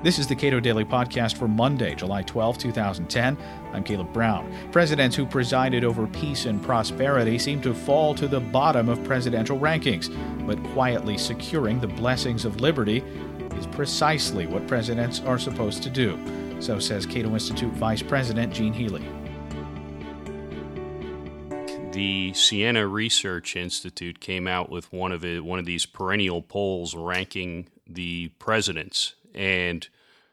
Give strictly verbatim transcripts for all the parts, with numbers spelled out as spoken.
This is the Cato Daily Podcast for Monday, July twelfth, twenty ten. I'm Caleb Brown. Presidents who presided over peace and prosperity seem to fall to the bottom of presidential rankings, but quietly securing the blessings of liberty is precisely what presidents are supposed to do. So says Cato Institute Vice President Gene Healy. The Siena Research Institute came out with one of it, one of these perennial polls ranking the presidents. And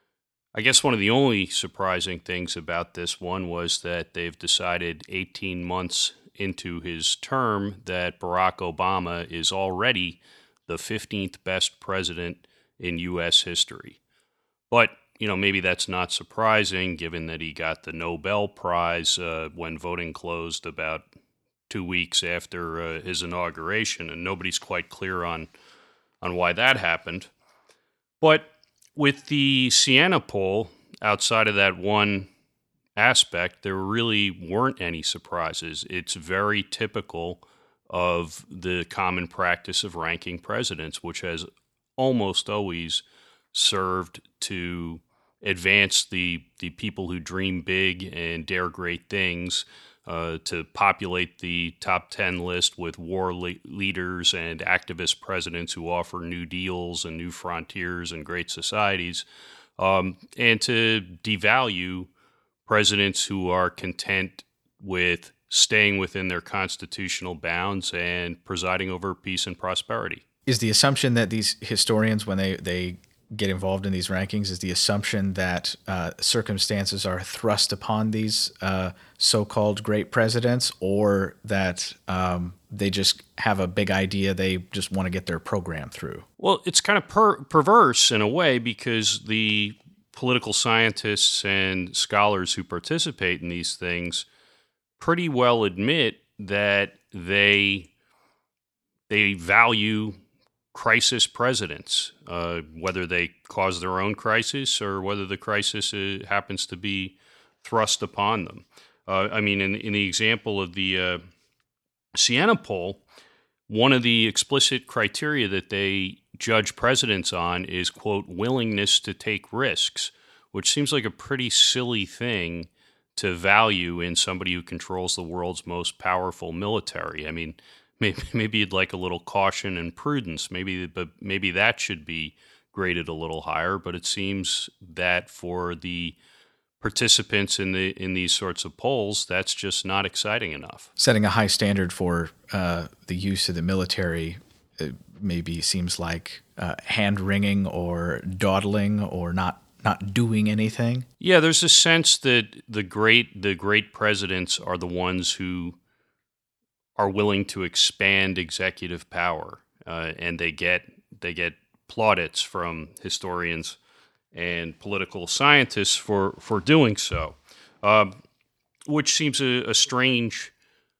I guess one of the only surprising things about this one was that they've decided eighteen months into his term that Barack Obama is already the fifteenth best president in U S history. But, you know, maybe that's not surprising given that he got the Nobel Prize uh, when voting closed about two weeks after uh, his inauguration, and nobody's quite clear on on why that happened. But with the Siena poll, outside of that one aspect, there really weren't any surprises. It's very typical of the common practice of ranking presidents, which has almost always served to advance the, the people who dream big and dare great things, uh, to populate the top ten list with war le- leaders and activist presidents who offer new deals and new frontiers and great societies, um, and to devalue presidents who are content with staying within their constitutional bounds and presiding over peace and prosperity. Is the assumption that these historians, when they, they get involved in these rankings, is the assumption that uh, circumstances are thrust upon these uh, so-called great presidents, or that um, they just have a big idea, they just want to get their program through? Well, it's kind of per- perverse in a way, because the political scientists and scholars who participate in these things pretty well admit that they they value crisis presidents, uh, whether they cause their own crisis or whether the crisis uh, happens to be thrust upon them. Uh, I mean, in, in the example of the uh, Siena poll, one of the explicit criteria that they judge presidents on is, quote, willingness to take risks, which seems like a pretty silly thing to value in somebody who controls the world's most powerful military. I mean, Maybe, maybe you'd like a little caution and prudence. Maybe, but maybe that should be graded a little higher. But it seems that for the participants in the in these sorts of polls, that's just not exciting enough. Setting a high standard for uh, the use of the military uh, maybe seems like uh, hand-wringing or dawdling or not not doing anything. Yeah, there's a sense that the great the great presidents are the ones who are willing to expand executive power, uh, and they get they get plaudits from historians and political scientists for, for doing so, um, which seems a, a strange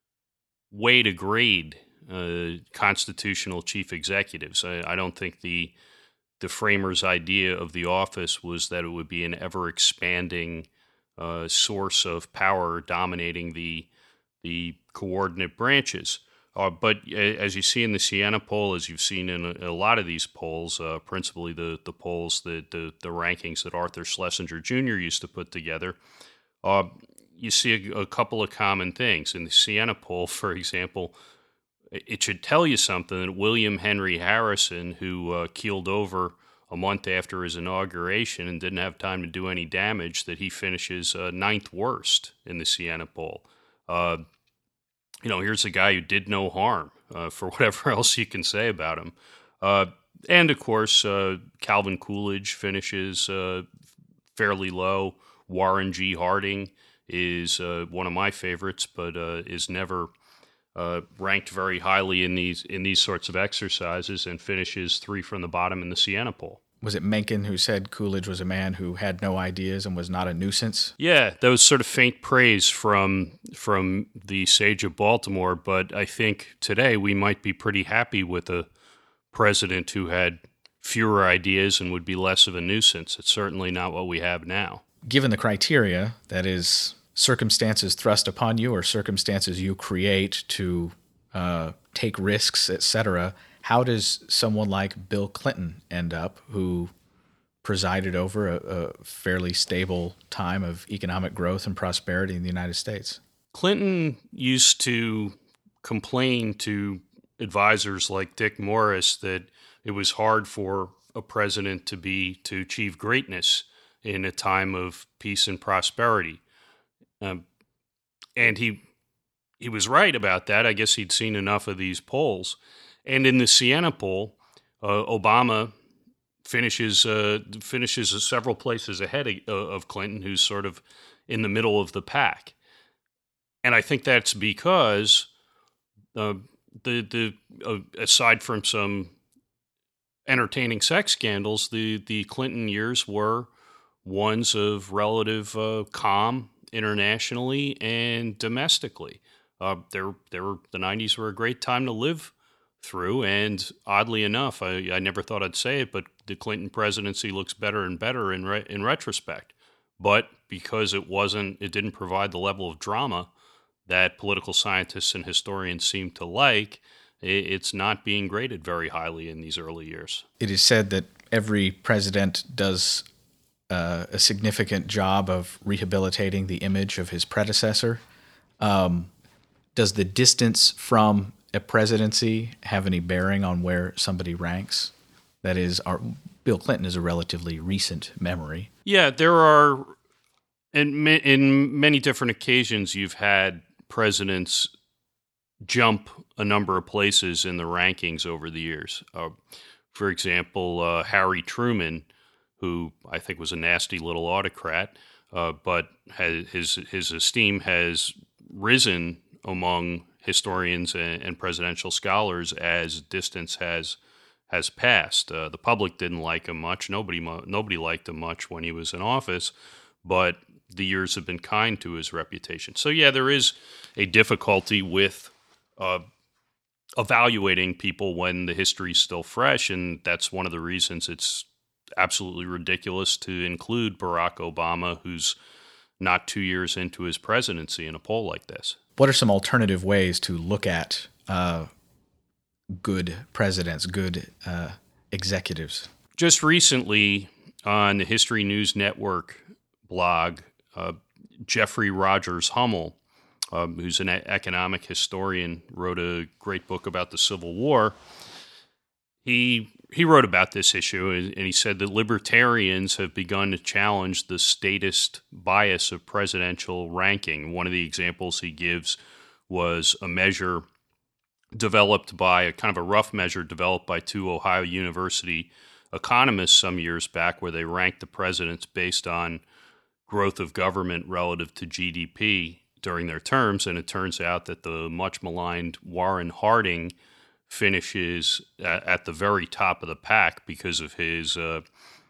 way to grade uh, constitutional chief executives. I, I don't think the the framers' idea of the office was that it would be an ever-expanding uh, source of power dominating the the coordinate branches. Uh, but as you see in the Siena poll, as you've seen in a, a lot of these polls, uh, principally the the polls, the, the the rankings that Arthur Schlesinger Junior used to put together, uh, you see a, a couple of common things. In the Siena poll, for example, it should tell you something that William Henry Harrison, who uh, keeled over a month after his inauguration and didn't have time to do any damage, that he finishes uh, ninth worst in the Siena poll. Uh, you know, here's a guy who did no harm, uh, for whatever else you can say about him. Uh, and, of course, uh, Calvin Coolidge finishes uh, fairly low. Warren G. Harding is uh, one of my favorites, but uh, is never uh, ranked very highly in these in these sorts of exercises and finishes three from the bottom in the Siena poll. Was it Mencken who said Coolidge was a man who had no ideas and was not a nuisance? Yeah, that was sort of faint praise from from the sage of Baltimore, but I think today we might be pretty happy with a president who had fewer ideas and would be less of a nuisance. It's certainly not what we have now. Given the criteria, that is, circumstances thrust upon you or circumstances you create to uh, take risks, et cetera, how does someone like Bill Clinton end up, who presided over a, a fairly stable time of economic growth and prosperity in the United States. Clinton used to complain to advisors like Dick Morris that it was hard for a president to be to achieve greatness in a time of peace and prosperity. Um, and he he was right about that. I guess he'd seen enough of these polls. And in the Siena poll, uh, Obama finishes uh, finishes several places ahead of, of Clinton, who's sort of in the middle of the pack. And I think that's because uh, the the uh, aside from some entertaining sex scandals, the the Clinton years were ones of relative uh, calm internationally and domestically. Uh, there, there were the nineties were a great time to live through, and oddly enough, I, I never thought I'd say it, but the Clinton presidency looks better and better in re- in retrospect. But because it wasn't, it didn't provide the level of drama that political scientists and historians seem to like, it's not being graded very highly in these early years. It is said that every president does uh, a significant job of rehabilitating the image of his predecessor. Um, does the distance from a presidency have any bearing on where somebody ranks? That is, our, Bill Clinton is a relatively recent memory. Yeah, there are, in, in many different occasions, you've had presidents jump a number of places in the rankings over the years. Uh, for example, uh, Harry Truman, who I think was a nasty little autocrat, uh, but has, his his esteem has risen among historians and, and presidential scholars as distance has has passed. Uh, the public didn't like him much. Nobody nobody liked him much when he was in office, but the years have been kind to his reputation. So yeah, there is a difficulty with uh, evaluating people when the history is still fresh, and that's one of the reasons it's absolutely ridiculous to include Barack Obama, who's not two years into his presidency, in a poll like this. What are some alternative ways to look at uh, good presidents, good uh, executives? Just recently on the History News Network blog, uh, Jeffrey Rogers Hummel, um, who's an economic historian, wrote a great book about the Civil War. He he wrote about this issue, and he said that libertarians have begun to challenge the statist bias of presidential ranking. One of the examples he gives was a measure developed by, a kind of a rough measure developed by two Ohio University economists some years back, where they ranked the presidents based on growth of government relative to G D P during their terms. And it turns out that the much maligned Warren Harding finishes at the very top of the pack because of his uh,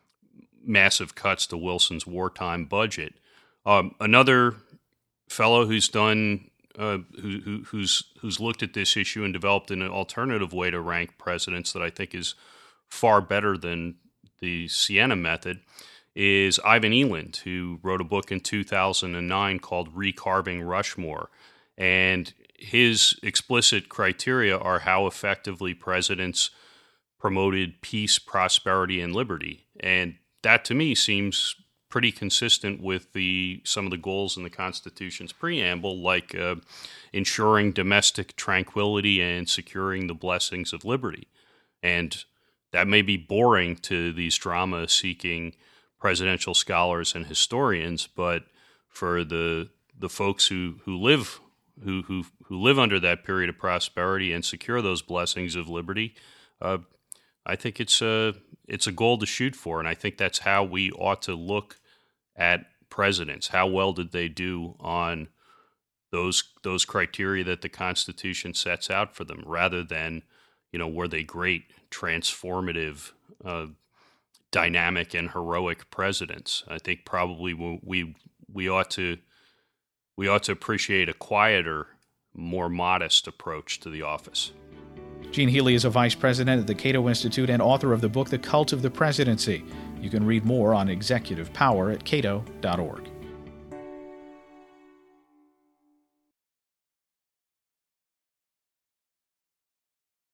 massive cuts to Wilson's wartime budget. Um, another fellow who's done, uh, who, who, who's who's looked at this issue and developed an alternative way to rank presidents that I think is far better than the Siena method is Ivan Eland, who wrote a book in two thousand nine called Recarving Rushmore. And his explicit criteria are how effectively presidents promoted peace, prosperity, and liberty. And that, to me, seems pretty consistent with the some of the goals in the Constitution's preamble, like uh, ensuring domestic tranquility and securing the blessings of liberty. And that may be boring to these drama-seeking presidential scholars and historians, but for the the folks who, who live who who who live under that period of prosperity and secure those blessings of liberty, uh, I think it's a it's a goal to shoot for, and I think that's how we ought to look at presidents. How well did they do on those those criteria that the Constitution sets out for them, rather than, you know, were they great, transformative, uh, dynamic, and heroic presidents? I think probably we we, we ought to. We ought to appreciate a quieter, more modest approach to the office. Gene Healy is a vice president at the Cato Institute and author of the book The Cult of the Presidency. You can read more on executive power at cato dot org.